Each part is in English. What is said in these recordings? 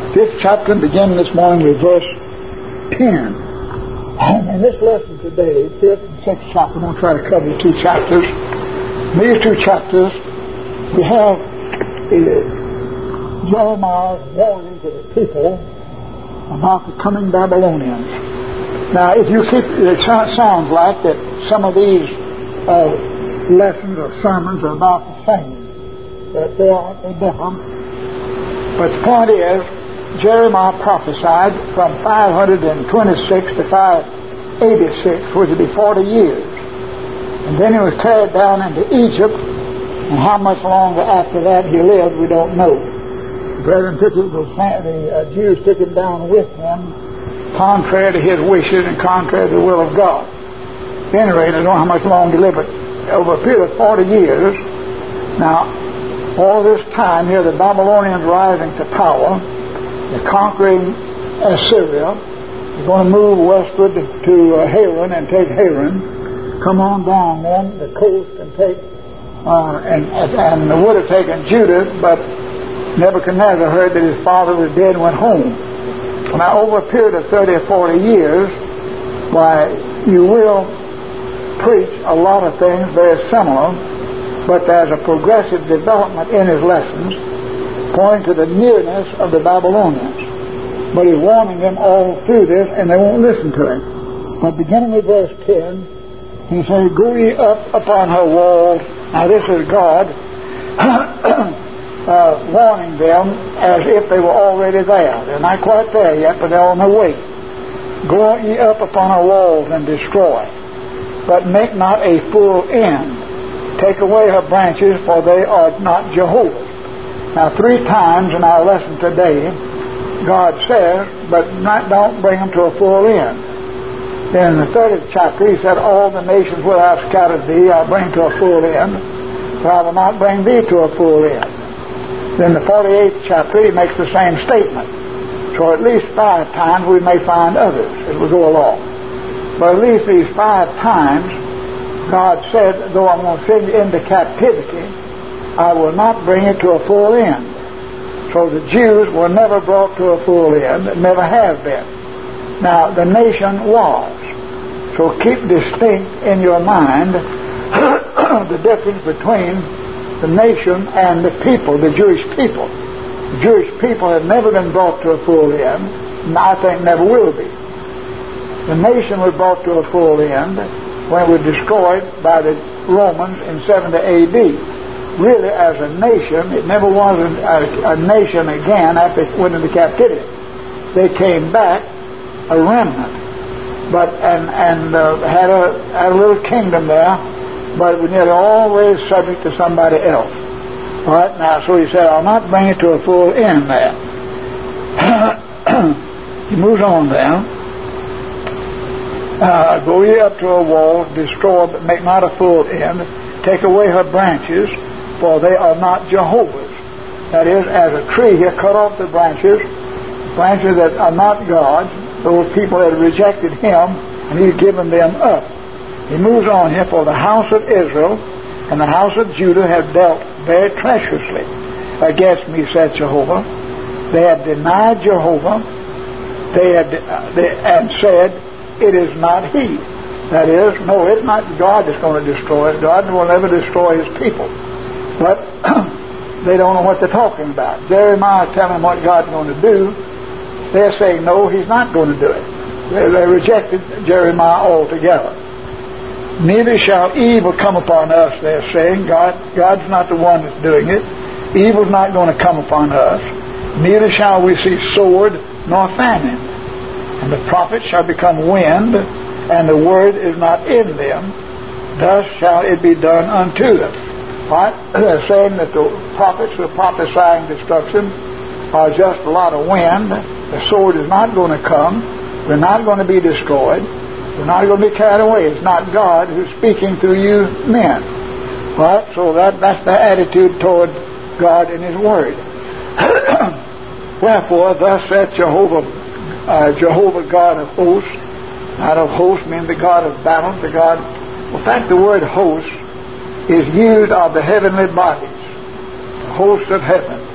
Fifth chapter, beginning this morning with verse 10. And in this lesson today, fifth and sixth chapter, I'm going to try to cover the two chapters. In these two chapters, we have Jeremiah's warning to the people about the coming Babylonians. Now, if you keep, it sounds like that some of these lessons or sermons are about the same. That they aren't, they're different. But the point is, Jeremiah prophesied from 526 to 586, which would be 40 years. And then he was carried down into Egypt, and how much longer after that he lived, we don't know. The Jews took him down with them, contrary to his wishes and contrary to the will of God. At any rate, I don't know how much longer he lived, but over a period of 40 years. Now, all this time here, the Babylonians rising to power, they're conquering Assyria. They're going to move westward to Haran and take Haran, come on down then the coast and take, and would have taken Judah, but Nebuchadnezzar heard that his father was dead and went home. Now, over a period of 30 or 40 years, why, you will preach a lot of things very similar, but there's a progressive development in his lessons pointing to the nearness of the Babylonians. But he's warning them all through this, and they won't listen to him. But beginning with verse 10, he says, "Go ye up upon her walls." Now this is God warning them as if they were already there. They're not quite there yet, but they're on their way. "Go ye up upon her walls and destroy, but make not a full end. Take away her branches, for they are not Jehovah's." Now, 3 times in our lesson today, God says, but don't bring them to a full end. Then in the 30th chapter, he said, "All the nations where I have scattered thee, I'll bring to a full end, but I will not bring thee to a full end." Then the 48th chapter, he makes the same statement. So at least 5 times we may find others as we go along. But at least these 5 times, God said, though I'm going to send you into captivity, I will not bring it to a full end. So the Jews were never brought to a full end, never have been. Now, the nation was. So keep distinct in your mind the difference between the nation and the people, the Jewish people. The Jewish people have never been brought to a full end, and I think never will be. The nation was brought to a full end when it was destroyed by the Romans in 70 A.D. Really, as a nation, it never was a nation again after it went into captivity. They came back a remnant, but had a little kingdom there, but it was nearly always subject to somebody else. All right, now, so he said, "I'll not bring it to a full end there." He moves on there. "Go ye up to a wall, destroy, but make not a full end. Take away her branches, for they are not Jehovah's." That is, as a tree, he cut off the branches that are not God's, those people that rejected him, and he's given them up. He moves on here, "For the house of Israel and the house of Judah have dealt very treacherously against me, said Jehovah. They have denied Jehovah, and said, it is not he." That is, no, it's not God that's going to destroy it. God will never destroy his people. But they don't know what they're talking about. Jeremiah is telling them what God's going to do. They're saying, no, he's not going to do it. They rejected Jeremiah altogether. "Neither shall evil come upon us," they're saying. God's not the one that's doing it. Evil's not going to come upon us. "Neither shall we see sword nor famine. And the prophets shall become wind, and the word is not in them. Thus shall it be done unto them." Right? They're saying that the prophets who are prophesying destruction are just a lot of wind. The sword is not going to come. They're not going to be destroyed. They're not going to be carried away. It's not God who's speaking through you men. Right? So that's the attitude toward God and his word. "Wherefore, thus saith Jehovah God of hosts." Out of hosts means the God of battles, the God. In fact, the word host is used of the heavenly bodies, the hosts of heaven.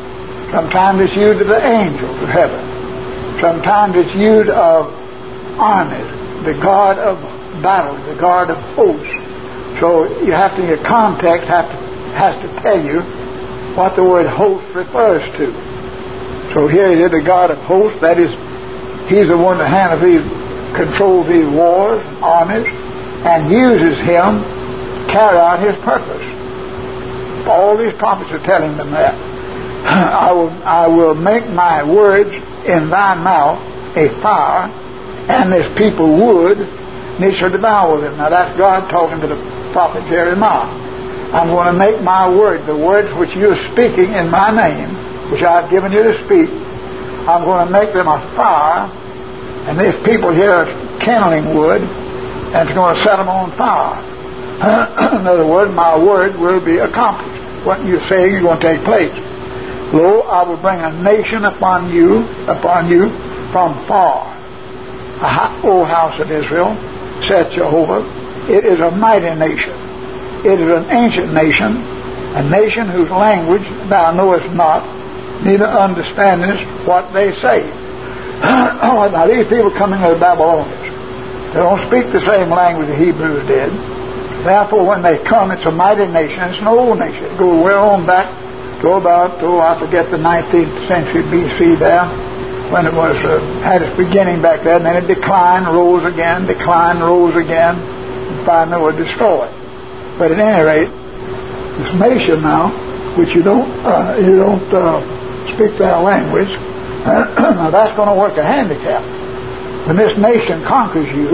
Sometimes it's used of the angels of heaven. Sometimes it's used of armies, the God of battles, the God of hosts. So you have to, in your context, has to tell you what the word host refers to. So here it is, the God of hosts. That is, He's the one that controls these wars, armies, and uses him to carry out His purpose. All these prophets are telling them that. I will make my words in thy mouth a fire, and this people wood, and they shall devour them. Now that's God talking to the prophet Jeremiah. I'm going to make my words, the words which you're speaking in my name, which I've given you to speak, I'm going to make them a fire, and these people here are kindling wood, and it's going to set them on fire. In other words, my word will be accomplished. What you're saying is going to take place. Lo, I will bring a nation upon you from far. O house of Israel, saith Jehovah, it is a mighty nation. It is an ancient nation, a nation whose language thou knowest not, neither understandest what they say. Now these people coming to the Babylonians, they don't speak the same language the Hebrews did. Therefore, when they come, it's a mighty nation. It's an old nation. It goes well on back to about, I forget, the 19th century BC there, when it was had its beginning back there, and then it declined, rose again, and finally was destroyed. But at any rate, this nation now, which you don't speak their language, now that's going to work a handicap. When this nation conquers you,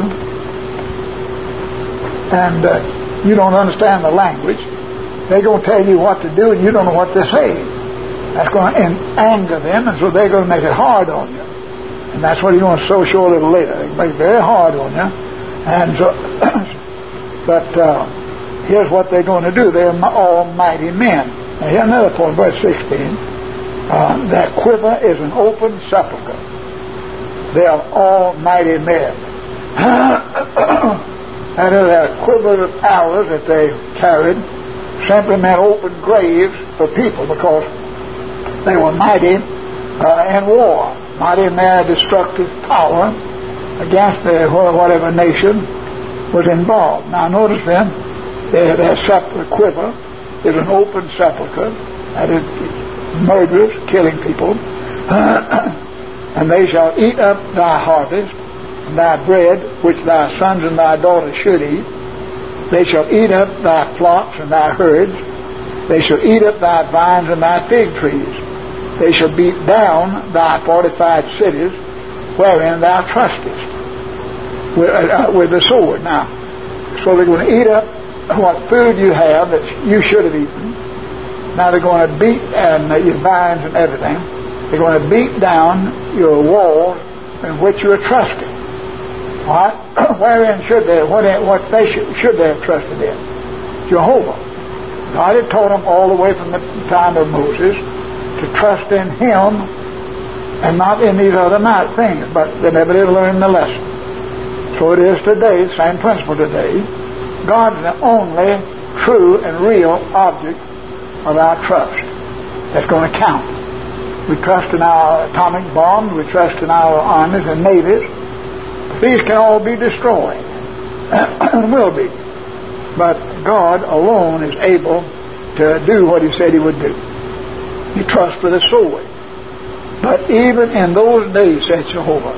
and you don't understand the language, they're going to tell you what to do, and you don't know what to say. That's going to anger them, and so they're going to make it hard on you. And that's what you're going to show a little later. They make it very hard on you. And so, but here's what they're going to do. They're all mighty men. Now here's another point, verse 16. That quiver is an open sepulchre. They are all mighty men. And that quiver of arrows that they carried simply meant open graves for people, because they were mighty in war, mighty in their destructive power against whatever nation was involved. Now notice then, their sepulchre quiver is an open sepulchre, that is murderers, killing people. And they shall eat up thy harvest, and thy bread, which thy sons and thy daughters should eat. They shall eat up thy flocks and thy herds. They shall eat up thy vines and thy fig trees. They shall beat down thy fortified cities, wherein thou trustest, with the sword. Now, so they're going to eat up what food you have that you should have eaten. Now they're going to beat your vines and everything. They're going to beat down your walls in which you are trusting. All right? Wherein should they? What they should they have trusted in? Jehovah. God had taught them all the way from the time of Moses to trust in Him and not in these other things, but they never did learn the lesson. So it is today, same principle today. God is the only true and real object of our trust that's going to count. We trust in our atomic bombs, we trust in our armies and navies. These can all be destroyed, and will be. But God alone is able to do what He said He would do. He trusts with a sword. But even in those days, said Jehovah,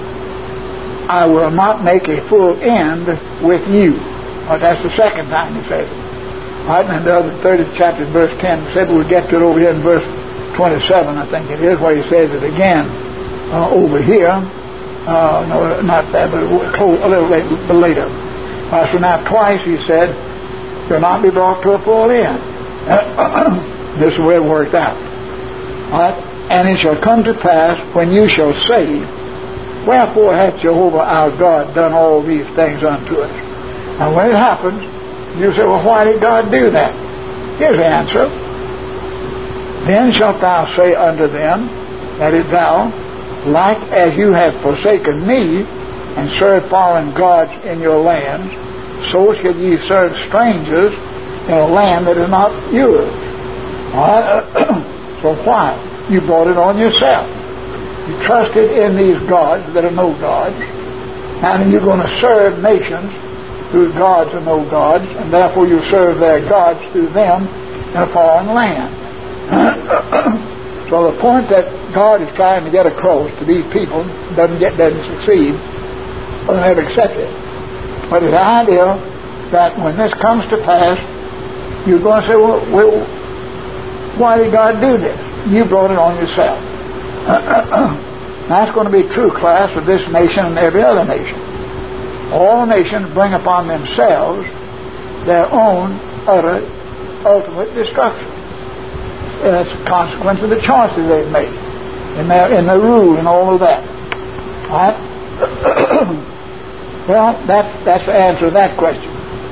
I will not make a full end with you. Well, that's the second time He says it. Right, and the other 30th chapter, verse 10, said we'll get to it over here in verse 27, I think it is, where He says it again over here. No, not that, but a little later. So now twice He said, you'll not be brought to a full end. This is the way it worked out. All right? And it shall come to pass when you shall say, wherefore hath Jehovah our God done all these things unto us? And when it happens, you say, well, why did God do that? Here's the answer. Then shalt thou say unto them, that is thou, like as you have forsaken me, and served foreign gods in your lands, so shall ye serve strangers in a land that is not yours. All right? So why? You brought it on yourself. You trusted in these gods that are no gods, and you're going to serve nations whose gods are no gods, and therefore you serve their gods through them in a foreign land. So the point that God is trying to get across to these people doesn't succeed, or never accept it. But the idea that when this comes to pass, you're going to say, well, why did God do this? You brought it on yourself. That's going to be true, class, of this nation and every other nation. All nations bring upon themselves their own utter, ultimate destruction. It's a consequence of the choices they've made in their rule and all of that. All right? Well, that's the answer to that question.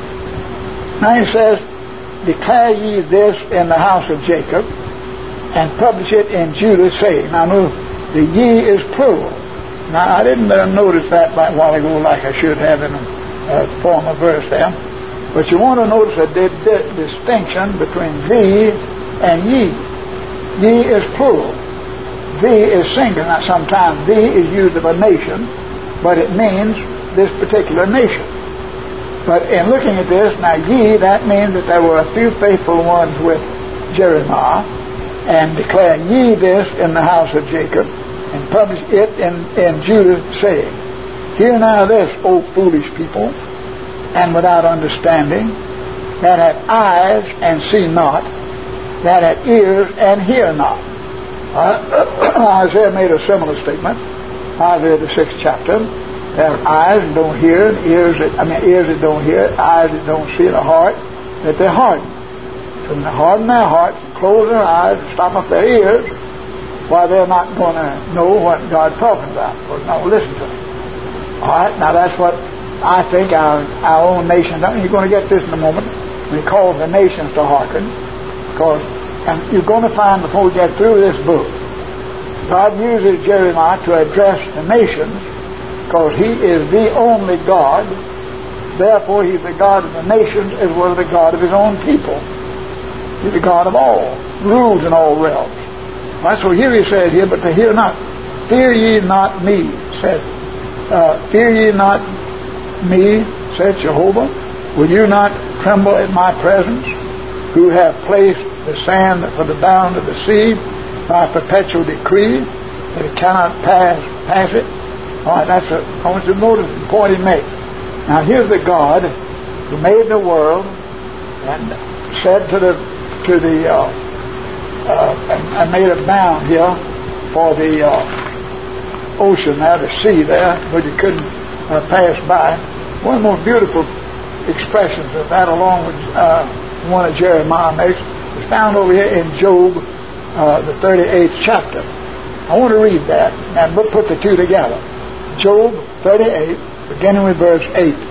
Now he says, declare ye this in the house of Jacob, and publish it in Judah, saying. Now, notice, the ye is plural. Now, I didn't notice that a while ago like I should have in a former verse there. But you want to notice a distinction between thee and ye. Ye is plural. Thee is singular. Now, sometimes thee is used of a nation, but it means this particular nation. But in looking at this, now ye, that means that there were a few faithful ones with Jeremiah, and declare ye this in the house of Jacob, and publish it in Judah, saying, hear now this, O foolish people, and without understanding, that have eyes and see not, that have ears and hear not. Isaiah made a similar statement. Isaiah the 6th chapter. They have eyes and don't hear, and ears that don't hear, eyes that don't see, and a heart that they're hardened. So when they harden their hearts and close their eyes and stop up their ears, why, they're not going to know what God's talking about, or not listen to Him. All right, now that's what I think our own nation does. You're going to get this in a moment. We call the nations to hearken, and you're going to find before we get through this book, God uses Jeremiah to address the nations, because He is the only God. Therefore, He's the God of the nations as well as the God of His own people. He's the God of all, rules in all realms. Right, so here he says here, but to hear not, fear ye not me, said, fear ye not me, said Jehovah. Will you not tremble at my presence, who have placed the sand for the bound of the sea by perpetual decree, that it cannot pass it? All right, I want you to notice the point he makes. Now here's the God who made the world and said and made a bound here for the ocean there, the sea there, where you couldn't pass by. One of the most beautiful expressions of that, along with one that Jeremiah makes, is found over here in Job, the 38th chapter. I want to read that, and we'll put the two together. Job 38, beginning with verse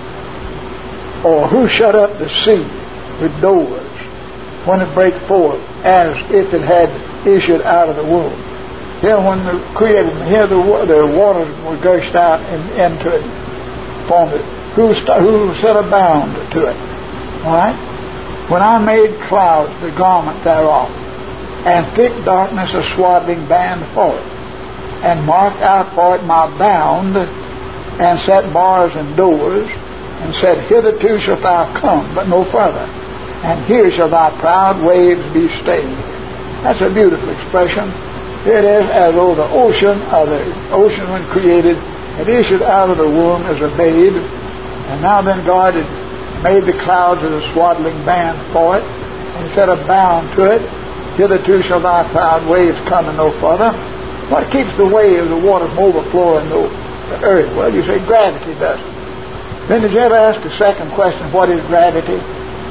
8. Or who shut up the sea with doors, when it brake forth, as if it had issued out of the womb? Here, when the created, here the waters were gushed out into it, formed it. Who set a bound to it? All right. When I made clouds the garment thereof, and thick darkness a swaddling band for it, and marked out for it my bound, and set bars and doors, and said, hitherto shalt thou come, but no further, and here shall thy proud waves be stayed. That's a beautiful expression. It is as though the ocean when created, had issued out of the womb as a babe, and now then God had made the clouds as a swaddling band for it, and set a bound to it. Hitherto shall thy proud waves come and no further. What keeps the waves, the water from overflowing the earth? Well, you say gravity does it. Then did you ever ask the second question, what is gravity?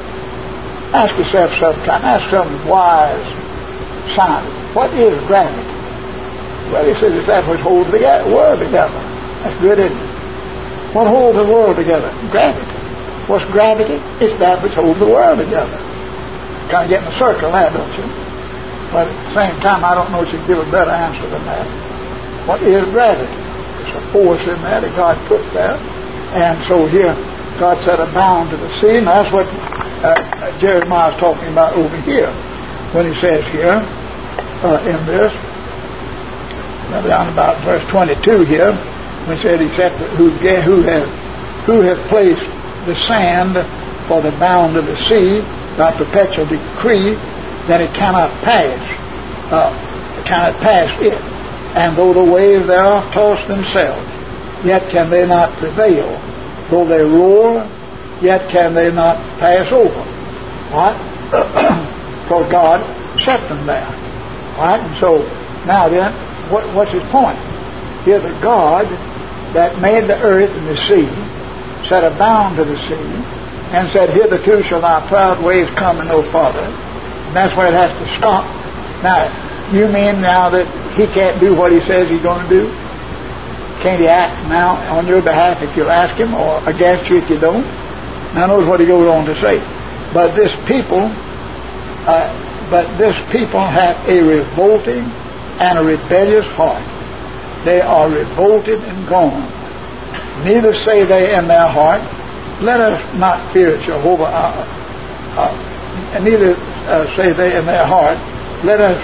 Ask yourself sometime. Ask some wise scientist, what is gravity? Well, he says it's that which holds the world together. That's good, isn't it? What holds the world together? Gravity. What's gravity? It's that which holds the world together. Kind of get in a circle there, don't you? But at the same time, I don't know if you can give a better answer than that. What is gravity? It's a force in there that God puts there. And so here, God set a bound to the sea, and that's what Jeremiah is talking about over here when he says here in this, down about verse 22 here, when it said, except who has placed the sand for the bound of the sea by perpetual decree, that it cannot pass. It. And though the waves thereof toss themselves, yet can they not prevail. Though they roar, yet can they not pass over. What? For God set them there. Right? And so, now then, what's his point? Here's a God that made the earth and the sea, set a bound to the sea, and said, hitherto shall thy proud waves come and no farther. And that's where it has to stop. Now, you mean now that he can't do what he says he's going to do? Can't he act now on your behalf if you ask him, or against you if you don't? Now notice what he goes on to say. But this people have a revolting and a rebellious heart. They are revolted and gone. Neither say they in their heart, let us not fear Jehovah. Neither say they in their heart, let us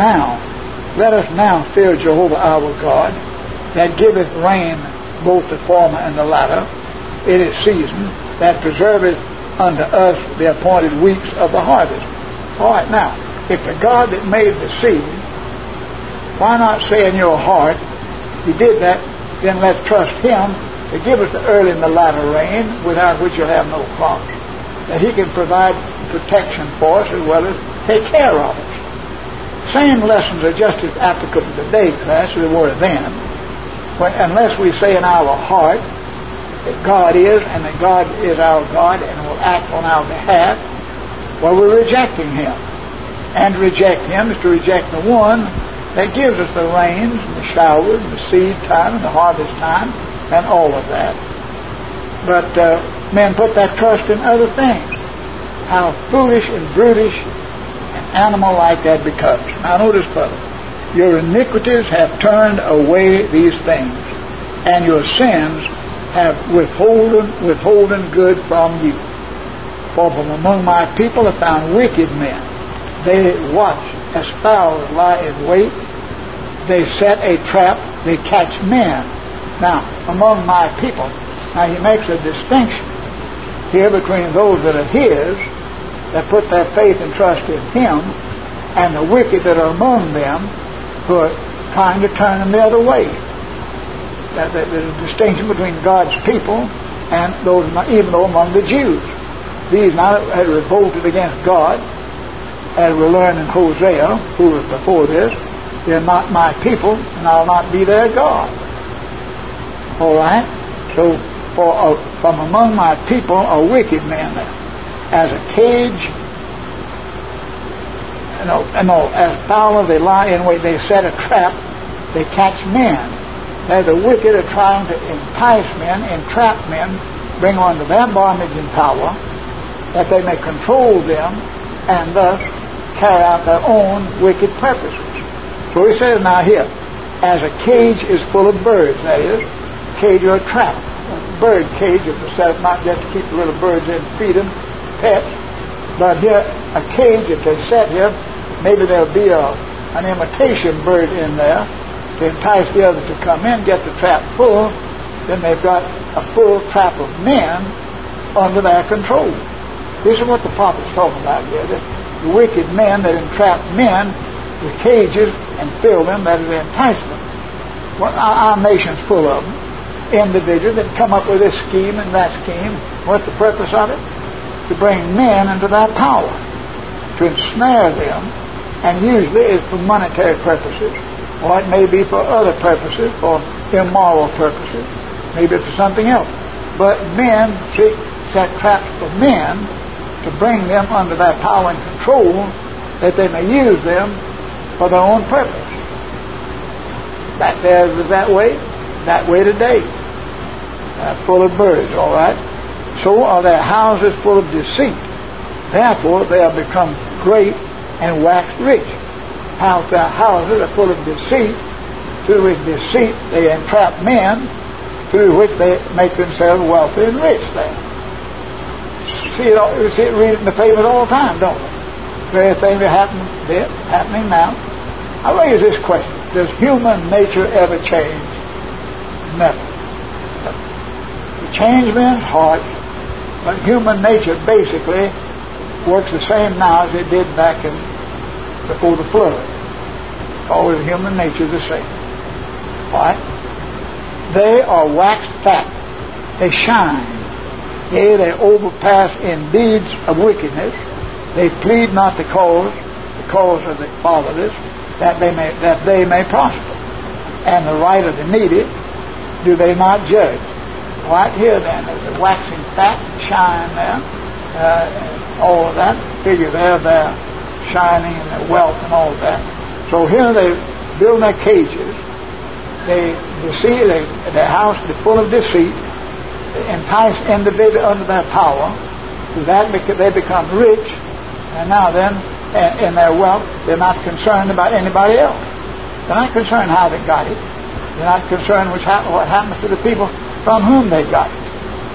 now fear Jehovah our God, that giveth rain both the former and the latter in its season, that preserveth unto us the appointed weeks of the harvest. All right, now, if the God that made the sea, why not say in your heart, he did that, then let's trust him to give us the early and the latter rain, without which you'll have no crops. That he can provide protection for us as well as take care of us. Same lessons are just as applicable today, class, as they were then. Unless we say in our heart that God is, and that God is our God and will act on our behalf, well, we're rejecting him. And to reject him is to reject the one that gives us the rains and the showers and the seed time and the harvest time and all of that. But men put that trust in other things. How foolish and brutish an animal like that becomes. Now notice further. Your iniquities have turned away these things, and your sins have withholden good from you. For from among my people are found wicked men. They watch as fowls lie in wait. They set a trap. They catch men. Now, among my people, now he makes a distinction here between those that are his, that put their faith and trust in him, and the wicked that are among them who are trying to turn them the other way. There's a distinction between God's people and those, even though among the Jews. These now had revolted against God, as we learn in Hosea, who was before this, they're not my people, and I'll not be their God. All right? So, from among my people are wicked men there. As a cage, as fowls they lie in wait, they set a trap, they catch men. Now the wicked are trying to entice men, entrap men, bring them under their bondage and power, that they may control them and thus carry out their own wicked purposes. So he says now here, as a cage is full of birds, that is, cage or a trap. A bird cage is set up not just to keep the little birds in and feed them, pets, but here, a cage, if they set here, maybe there'll be an imitation bird in there to entice the others to come in, get the trap full, then they've got a full trap of men under their control. This is what the prophet's talking about here. The wicked men that entrap men with cages and fill them, that is the enticement. Well, our nation's full of them. Individuals that come up with this scheme and that scheme. What's the purpose of it? To bring men into their power, to ensnare them, and usually it's for monetary purposes, or it may be for other purposes, for immoral purposes, maybe for something else. But men set traps for men to bring them under their power and control, that they may use them for their own purpose. Back there was that way today. Full of birds, all right? So are their houses full of deceit. Therefore they have become great and waxed rich. Their houses are full of deceit. Through which deceit they entrap men, through which they make themselves wealthy and rich there. You see it read it in the papers all the time, don't we? Various things are happening now. I raise this question. Does human nature ever change? Never. It changes men's hearts, but human nature basically works the same now as it did back before the flood. Always human nature the same. Why? They are waxed fat. They shine. Yea, they overpass in deeds of wickedness. They plead not the cause of the fatherless, that they may prosper. And the right of the needy do they not judge. Right here then, there's a waxing fat, shine there, all of that figure there, they're shining and their wealth and all of that. So here they build their cages, they deceive, their house is full of deceit, they entice individuals under their power, so that they become rich, and now then, in their wealth, they're not concerned about anybody else. They're not concerned how they got it. They're not concerned what happens to the people from whom they got it.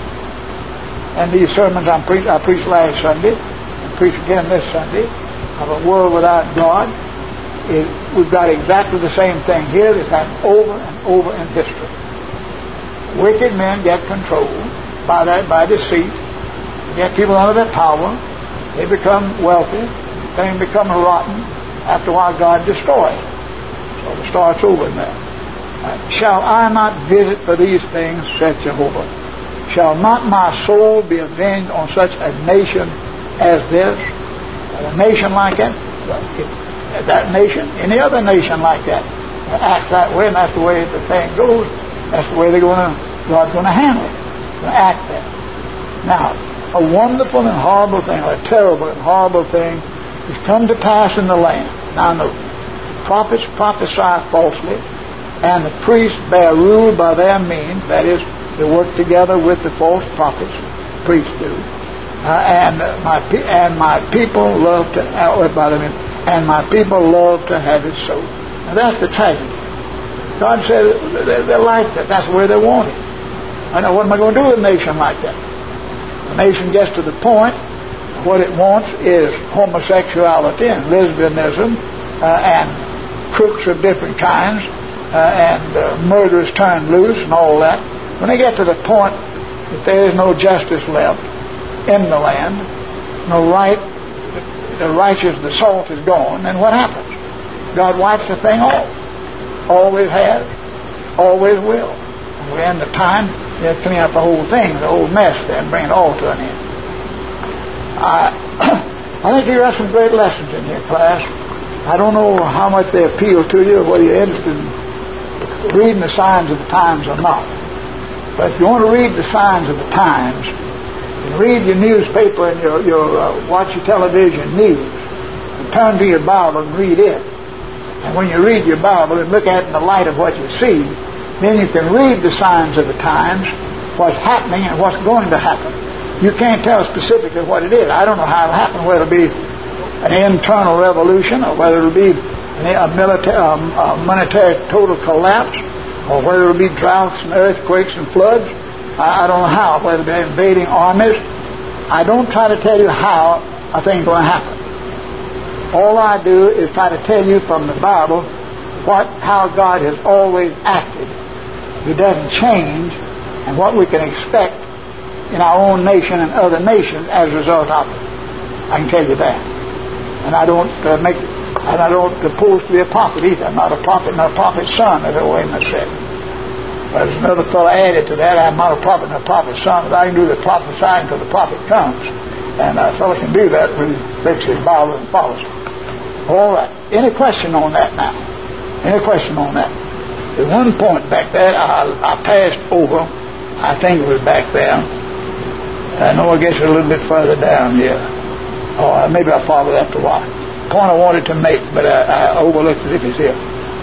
And these sermons I preached last Sunday, and preach again this Sunday, of a world without God, we've got exactly the same thing here that's happened over and over in history. Wicked men get control by deceit, get people under their power, they become wealthy, things become rotten, after a while God destroys. So it starts over in there. Shall I not visit for these things, said Jehovah? Shall not my soul be avenged on such a nation as this? A nation like that? That nation, any other nation like that, act that way, and that's the way the thing goes. That's the way God's going to handle it. Going to act that. Now, a wonderful and horrible thing, or a terrible and horrible thing, has come to pass in the land. Now, the prophets prophesy falsely, and the priests bear rule by their means. That is, they work together with the false prophets. Priests do. And my people love to have it so. Now that's the tragedy. God said they like that. That's the way they want it. I know, what am I going to do with a nation like that? The nation gets to the point, what it wants is homosexuality and lesbianism and crooks of different kinds and murderers turned loose and all that. When they get to the point that there is no justice left in the land, no right, the righteous, the salt is gone, then what happens? God wipes the thing off. Always has, always will. And we're in the time to clean up the whole thing, the whole mess there, and bring it all to an end. I think you got some great lessons in here, class. I don't know how much they appeal to you, or whether you're interested in reading the signs of the times or not. But if you want to read the signs of the times, and read your newspaper and watch your television news, and turn to your Bible and read it. And when you read your Bible and look at it in the light of what you see, then you can read the signs of the times, what's happening and what's going to happen. You can't tell specifically what it is. I don't know how it'll happen, whether it'll be an internal revolution, or whether it'll be a monetary total collapse, or whether it'll be droughts and earthquakes and floods. I don't know how, whether it'll be invading armies. I don't try to tell you how a thing's going to happen. All I do is try to tell you from the Bible how God has always acted. He doesn't change, and what we can expect in our own nation and other nations as a result of it. I can tell you that. And I don't propose to be a prophet either. I'm not a prophet, nor a prophet's son, as Owen has said. But there's another fellow added to that. I'm not a prophet, nor a prophet's son, but I can do the prophesying until the prophet comes. And a fellow can do that when he takes his Bible and follows it. All right. Any question on that now? Any question on that? There's one point back there I passed over. I think it was back there. I know I guess it's a little bit further down here. Or maybe I'll follow that for a while. Point I wanted to make, but I overlooked it if it's here.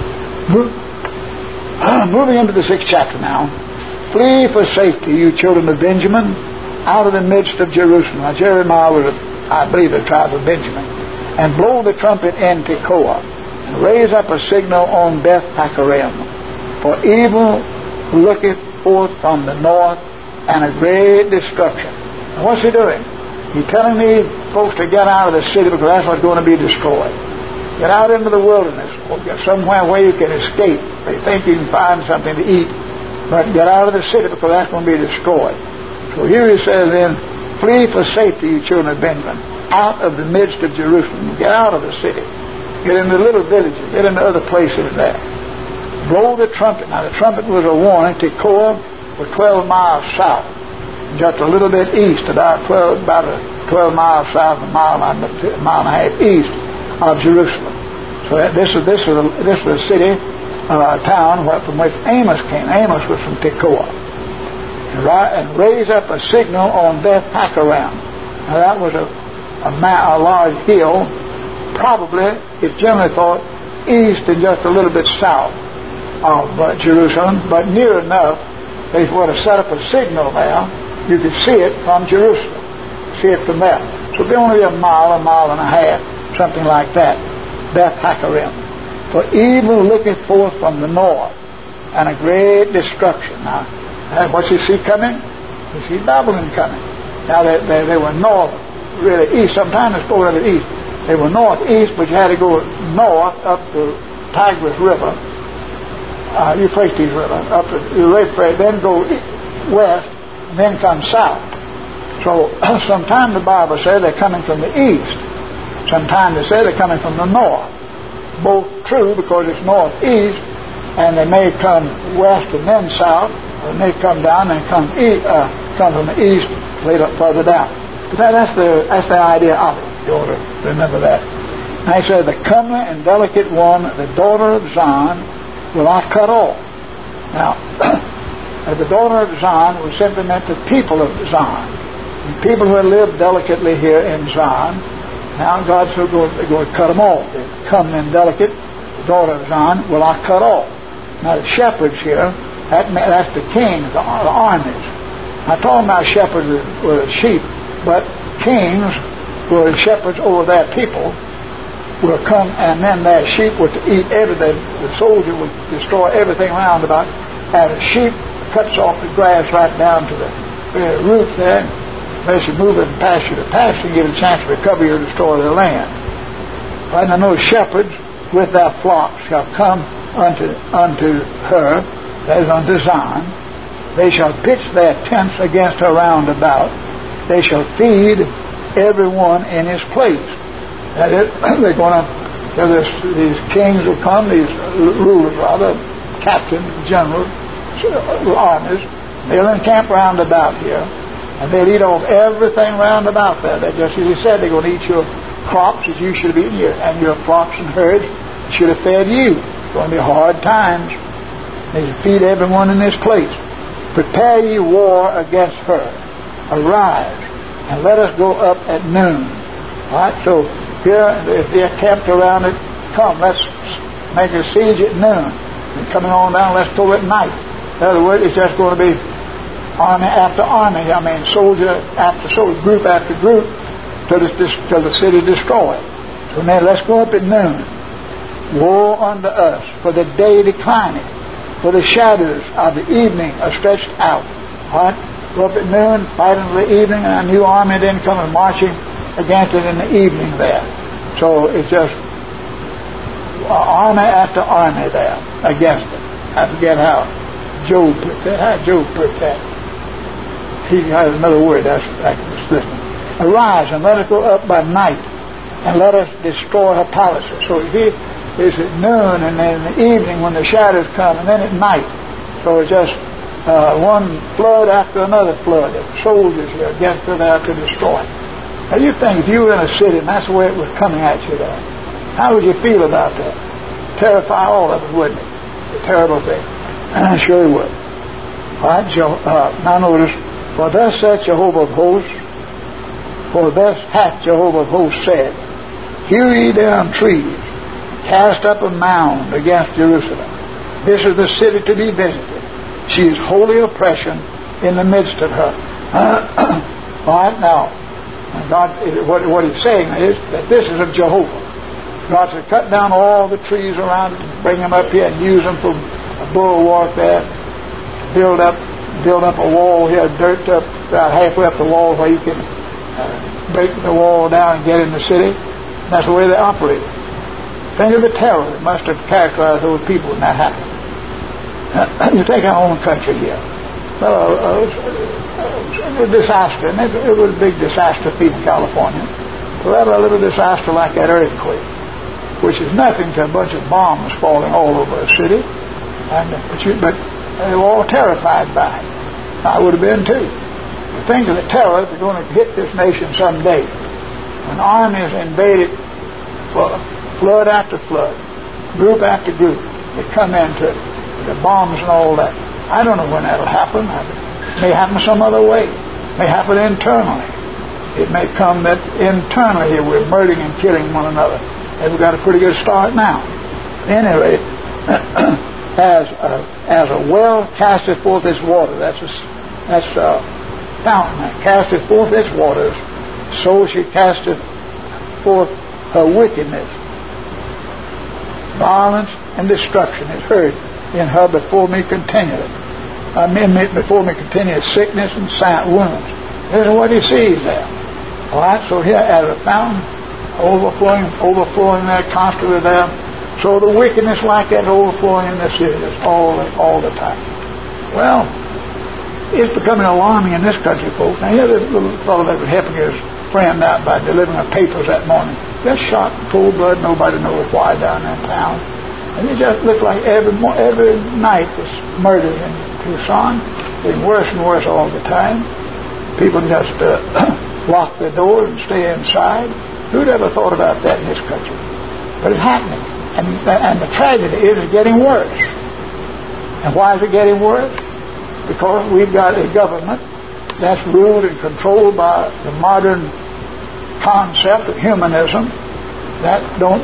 Moving into the 6th chapter now. Flee for safety, you children of Benjamin, out of the midst of Jerusalem. Now Jeremiah was, I believe, the tribe of Benjamin. And blow the trumpet in Tekoa, and raise up a signal on Beth Hakerem. For evil looketh forth from the north, and a great destruction. And what's he doing? He's telling me folks to get out of the city, because that's what's going to be destroyed. Get out into the wilderness, or get somewhere where you can escape. You think you can find something to eat, but get out of the city, because that's going to be destroyed. So here he says then, flee for safety, you children of Benjamin, out of the midst of Jerusalem. Get out of the city. Get into little villages. Get into other places there. Blow the trumpet. Now the trumpet was a warning. Tekoa was 12 miles south, just a little bit east, about 12 miles south, a mile and a half east of Jerusalem. So this was a city, town from which Amos came. Amos was from Tekoa. And raise up a signal on Beth Hakerem. Now that was a large hill. Probably, it's generally thought, east and just a little bit south of Jerusalem, but near enough they would have set up a signal there. You could see it from Jerusalem. See it from there. So it'd be only a mile and a half, something like that. Beth Hakerem. For evil looketh forth from the north, and a great destruction. Now, what you see coming? You see Babylon coming. Now they were north, really east. Sometimes they spoke of it east. They were northeast, but you had to go north up the Tigris River, Euphrates River, up the Euphrates, then go west, and then come south. So sometimes the Bible says they're coming from the east. Sometimes they say they're coming from the north. Both true, because it's northeast, and they may come west and then south, or they may come down and come from the east later further down. But that's the idea of it. You ought to remember that. And he said, the comely and delicate one, the daughter of Zion, will I cut off. Now, the daughter of Zion was simply meant the people of Zion. The people who live delicately here in Zion. Now God said, go cut them off. The comely and delicate, the daughter of Zion, will I cut off. Now the shepherds here, that's the kings, the armies. I told them our shepherds were sheep, but kings were shepherds over their people, will come, and then their sheep were to eat everything. The soldier would destroy everything round about, and the sheep cuts off the grass right down to the root there, unless you move it from pasture to pasture and give it a chance to recover or destroy their land. Right, and those shepherds with their flocks shall come unto her, that is unto Zion. They shall pitch their tents against her round about. They shall feed everyone in his place. That is, they're going to, these kings will come, these rulers rather, captains, generals, armies, they'll encamp round about here, and they'll eat off everything round about there. They just, as he said, they're going to eat your crops as you should have eaten, and your flocks and herds should have fed you. It's going to be hard times. They should feed everyone in this place. Prepare ye war against her. Arise, and let us go up at noon. All right, so here, if they're camped around it, come, let's make a siege at noon. And coming on down, let's go at night. In other words, it's just going to be army after army. I mean, soldier after soldier, group after group, till the city destroyed. So now let's go up at noon. Woe unto us, for the day declineth, for the shadows of the evening are stretched out. All right? Go up at noon, fight until the evening, and a new army then come and marching against it in the evening there. So it's just army after army there against it. I forget how Job put that. How Job put that? He has another word. That's listening. Arise and let us go up by night, and let us destroy her palaces. So it's at noon, and then in the evening when the shadows come, and then at night. So it's just one flood after another flood of soldiers here against her there to destroy. Now you think if you were in a city and that's the way it was coming at you there, how would you feel about that? Terrify all of us, wouldn't it? A terrible thing. And I'm sure it would. All right, now notice, for thus saith Jehovah of hosts, for thus hath Jehovah of hosts said, hew ye down trees, cast up a mound against Jerusalem. This is the city to be visited. She is holy oppression in the midst of her. All right, now, God, what he's saying is that this is of Jehovah. God said, cut down all the trees around it, bring them up here and use them for a bulwark there. Build up a wall here, dirt up about halfway up the wall where you can break the wall down and get in the city. That's the way they operate. Think of the terror that must have characterized those people when that happened. You take our own country here. Well, a disaster, and it was a big disaster for even California. Well, a little disaster like that earthquake, which is nothing to a bunch of bombs falling all over a city. But they were all terrified by it. I would have been too. But think of the terror that's going to hit this nation someday. When armies invaded, flood after flood, group after group, they come into the bombs and all that. I don't know when that'll happen. It may happen some other way. It may happen internally. It may come that internally we're murdering and killing one another. And we've got a pretty good start now. At any rate, as a well casteth forth its water, that's a fountain that casteth forth its waters, so she casteth forth her wickedness. Violence and destruction is heard in her before me continually. Before me continually sickness and wounds. This is what he sees there. All right, so here as a fountain, overflowing there, constantly there. So the wickedness like that overflowing in the city all the time. Well, it's becoming alarming in this country, folks. Now, here's this little fellow that was helping his friend out by delivering the papers that morning. Just shot in cold blood, nobody knows why down in town. And it just looked like every night was murder in Tucson. Getting worse and worse all the time. People just lock their doors and stay inside. Who'd ever thought about that in this country? But it's happening. And the tragedy is it's getting worse. And why is it getting worse? Because we've got a government that's ruled and controlled by the modern concept of humanism that don't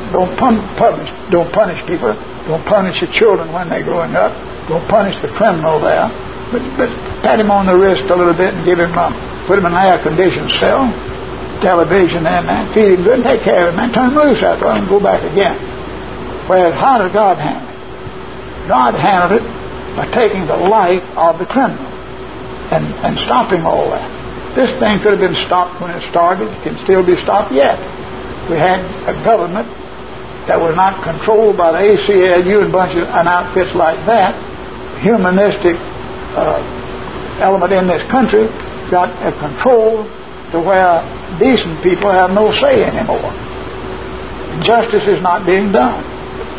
punish people, don't punish the children when they're growing up, don't punish the criminal there, but pat him on the wrist a little bit and put him in an air-conditioned cell, television and feed him good, and take care of him, and turn him loose after and go back again. Whereas how does God handle it? God handled it by taking the life of the criminal and stopping all that. This thing could have been stopped when it started. It can still be stopped yet. We had a government that was not controlled by the ACLU and bunch of outfits like that. Humanistic element in this country got a control to where decent people have no say anymore. Justice is not being done.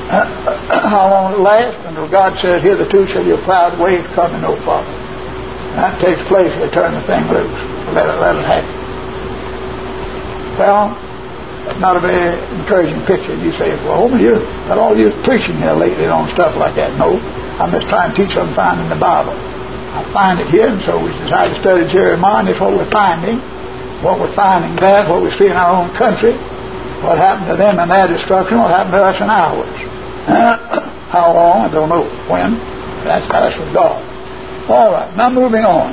How long it lasts? Until God says, hitherto shall your proud ways come and no farther. That takes place to turn the thing loose. Let it happen. Well, that's not a very encouraging picture. You say, well, you got all you preaching here lately on stuff like that. No, I'm just trying to teach what I'm finding in the Bible. I find it here, and so we decided to study Jeremiah, and that's what we're finding. What we're finding there, what we see in our own country, what happened to them and their destruction, what happened to us and ours. How long? I don't know. When? That's with God. All right, now moving on.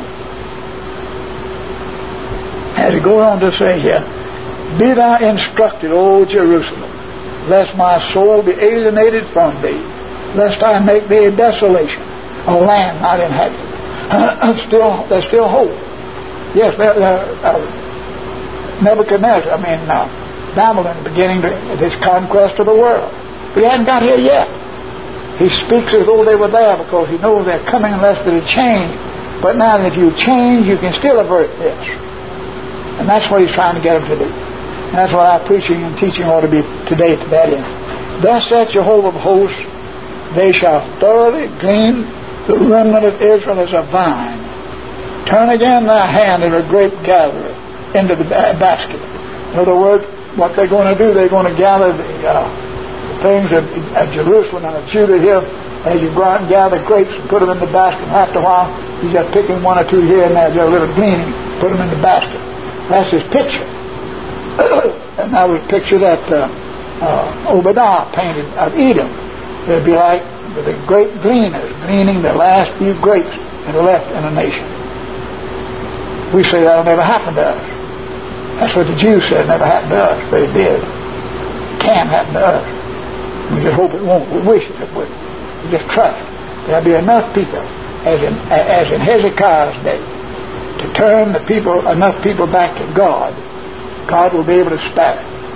As he goes on to say here, be thou instructed, O Jerusalem, lest my soul be alienated from thee, lest I make thee a desolation, a land not inhabited. There's still hope. Yes, Nebuchadnezzar, Babylon beginning his conquest of the world. But he hadn't got here yet. He speaks as though they were there because he knows they're coming unless they change. But now if you change, you can still avert this. And that's what he's trying to get them to do. And that's what our preaching and teaching ought to be today to that end. Thus saith Jehovah of hosts, they shall thoroughly glean the remnant of Israel as a vine. Turn again thy hand as a grape gatherer into the basket. In other words, what they're going to do, they're going to gather the things at Jerusalem and at Judah here, as you go out and gather grapes and put them in the basket. And after a while, you just picking one or two here and there, just a little gleaning, put them in the basket. That's his picture. And now we picture that Obadiah painted of Edom. It'd be like the grape gleaners gleaning the last few grapes that are left in a nation. We say that'll never happen to us. That's what the Jews said, never happened to us, but it did. It can happen to us. We just hope it won't. We wish it would. We just trust. There'll be enough people, as in Hezekiah's day, to turn enough people back to God. God will be able to spare it.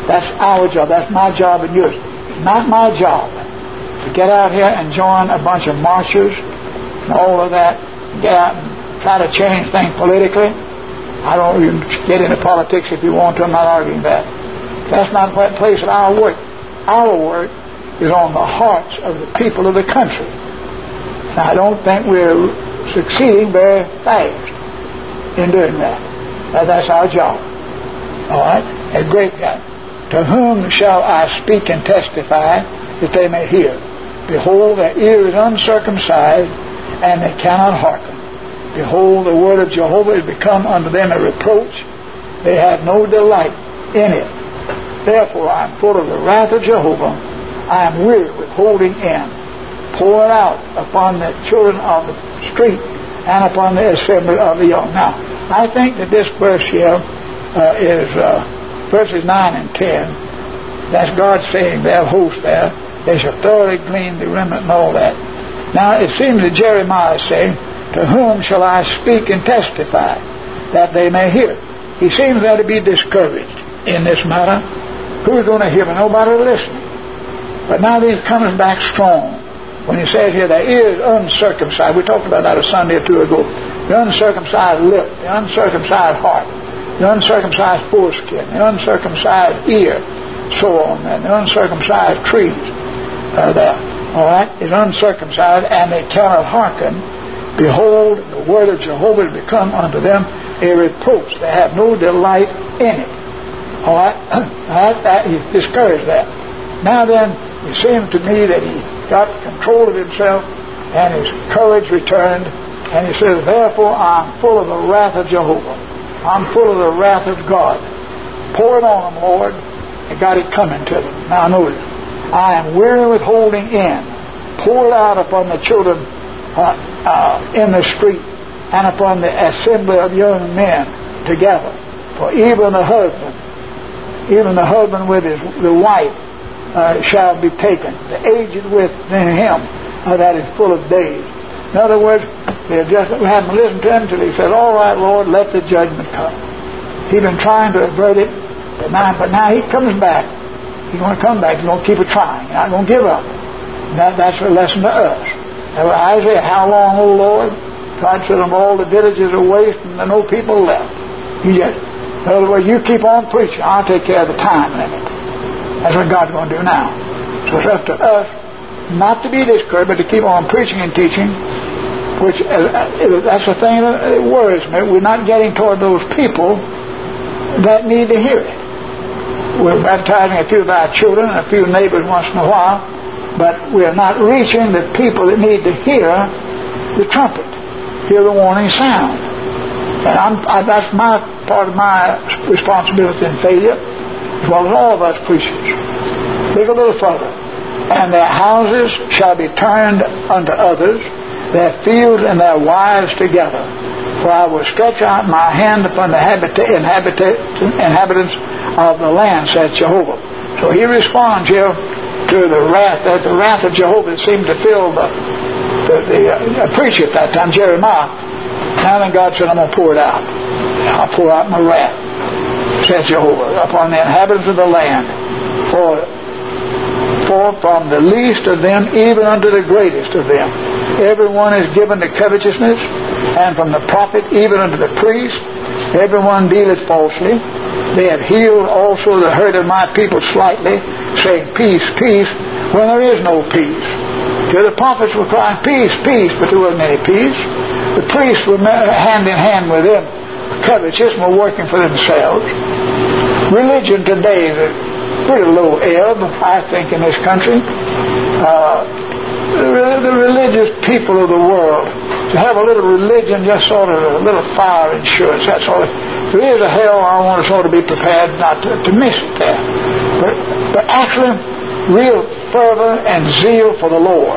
That's our job. That's my job and yours. It's not my job to get out here and join a bunch of marchers and all of that, get out and try to change things politically. I don't even get into politics if you want to. I'm not arguing that. That's not the place of our work. Our work is on the hearts of the people of the country. Now, I don't think we're succeeding very fast in doing that. That's our job. All right? A great guy. To whom shall I speak and testify that they may hear? Behold, their ear is uncircumcised, and they cannot hearken. Behold, the word of Jehovah is become unto them a reproach. They have no delight in it. Therefore I am full of the wrath of Jehovah. I am weary with holding in. Pour it out upon the children of the street and upon the assembly of the young. Now, I think that this verse here is verses 9 and 10. That's God saying their host there. They shall thoroughly glean the remnant and all that. Now, it seems that Jeremiah is saying, to whom shall I speak and testify that they may hear? He seems there to be discouraged in this matter. Who's going to hear me? Nobody listening. But now he's coming back strong. When he says here, their ear is uncircumcised. We talked about that a Sunday or two ago. The uncircumcised lip, the uncircumcised heart, the uncircumcised foreskin, the uncircumcised ear, so on, and the uncircumcised trees there. All right? Is uncircumcised, and they cannot hearken. Behold, the word of Jehovah has become unto them a reproach. They have no delight in it. All right? He's discouraged that. Now then, it seems to me that he got control of himself, and his courage returned, and he says, therefore I'm full of the wrath of Jehovah. I'm full of the wrath of God. Pour it on them, Lord. And got it coming to them. Now notice, I am weary with holding in. Pour it out upon the children in the street and upon the assembly of young men together. For even the husband with the wife shall be taken. The aged with him that is full of days. In other words, we haven't listened to him until he said, all right, Lord, let the judgment come. He's been trying to avert it, but now he comes back. He's going to come back. He's going to keep it trying. He's not going to give up. That's a lesson to us. Now, Isaiah, how long, O Lord? God said, all the villages are waste and there are no people left. In other words, you keep on preaching. I'll take care of the time limit. That's what God's going to do now. So it's up to us not to be discouraged, but to keep on preaching and teaching, which that's the thing that worries me. We're not getting toward those people that need to hear it. We're baptizing a few of our children and a few neighbors once in a while, but we're not reaching the people that need to hear the trumpet, hear the warning sound. And that's my part of my responsibility in failure, as well as all of us preachers. Look a little further. And their houses shall be turned unto others, their fields and their wives together. For I will stretch out my hand upon the inhabitants of the land, says Jehovah. So he responds here to the wrath of Jehovah seemed to fill the preacher at that time, Jeremiah. Now then God said, I'm going to pour it out. I'll pour out my wrath, says Jehovah, upon the inhabitants of the land. For from the least of them even unto the greatest of them, everyone is given to covetousness, and from the prophet even unto the priest, everyone dealeth falsely. They have healed also the hurt of my people slightly, saying, peace, peace, when there is no peace. Till the prophets were crying, peace, peace, but there wasn't any peace. The priests were hand in hand with them, covetous, and were working for themselves. Religion today is a pretty low ebb, I think, in this country. The religious people of the world, to have a little religion, just sort of a little fire insurance, that's all. If there is a hell, I want to sort of be prepared not to miss it there. But actually, real fervor and zeal for the Lord.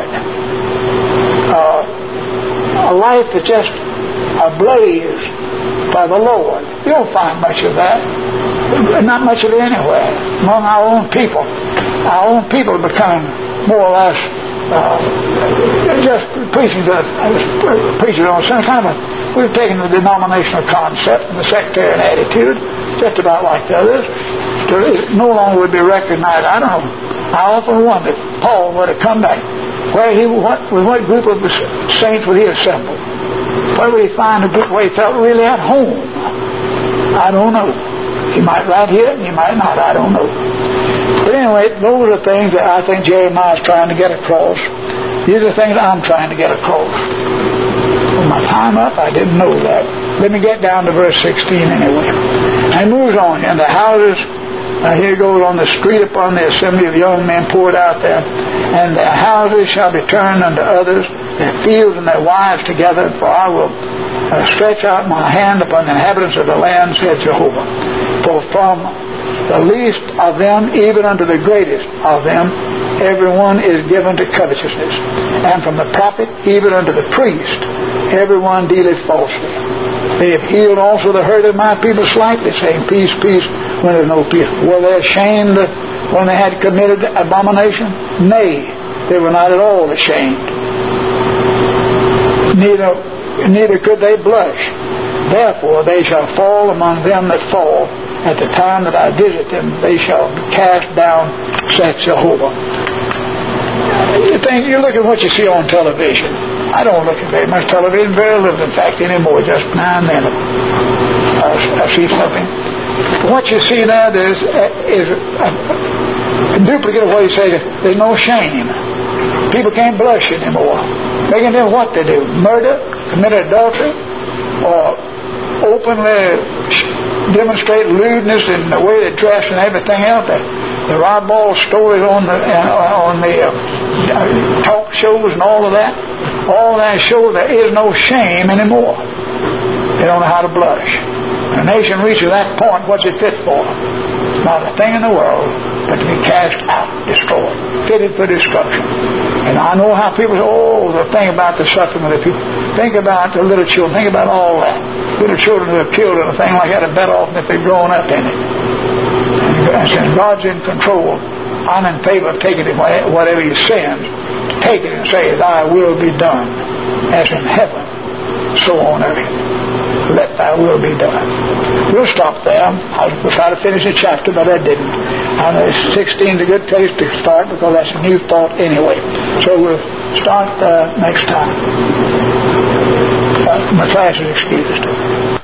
A life that just ablaze by the Lord. You don't find much of that. Not much of it anywhere. Among our own people. Our own people are becoming more or less just preaching on some kind of we've taken the denominational concept and the sectarian attitude, just about like the others. it no longer would be recognized. I don't know. I often wondered, Paul would have come back. With what group of saints would he assemble? Where would he find a group where he felt really at home? I don't know. He might right here, he might not. I don't know. But anyway, those are the things that I think Jeremiah is trying to get across. These are the things I'm trying to get across. Was my time up? I didn't know that. Let me get down to verse 16 anyway. And he moves on. And the houses, here goes on the street upon the assembly of young men poured out there. And their houses shall be turned unto others, their fields and their wives together, for I will stretch out my hand upon the inhabitants of the land, said Jehovah. For from the least of them, even unto the greatest of them, everyone is given to covetousness. And from the prophet, even unto the priest, everyone dealeth falsely. They have healed also the hurt of my people slightly, saying, peace, peace, when there is no peace. Were they ashamed when they had committed abomination? Nay, they were not at all ashamed. Neither could they blush. Therefore they shall fall among them that fall. At the time that I visit them, they shall be cast down, saith Jehovah. You look at what you see on television. I don't look at very much television, very little, in fact, anymore. Just now and then I see something. What you see there is a duplicate of what you say. There's no shame. People can't blush anymore. They can do what they do: murder, commit adultery, or openly demonstrate lewdness in the way they dress and everything else. The ribald stories on the talk shows and all of that. All that shows there is no shame anymore. They don't know how to blush. When a nation reaches that point, what's it fit for? Not a thing in the world but to be cast out, destroyed, fitted for destruction. And I know how people say, the thing about the suffering of the people. Think about the little children. Think about all that. Little children who are killed and a thing like that are better off than if they've grown up in it. And since God's in control, I'm in favor of taking it, whatever He sends, take it and say, thy will be done, as in heaven, so on earth. Let thy will be done. We'll stop there. I was try to finish the chapter, but I didn't. I know 16 is a good place to start because that's a new thought anyway. So we'll start next time. My class is excused.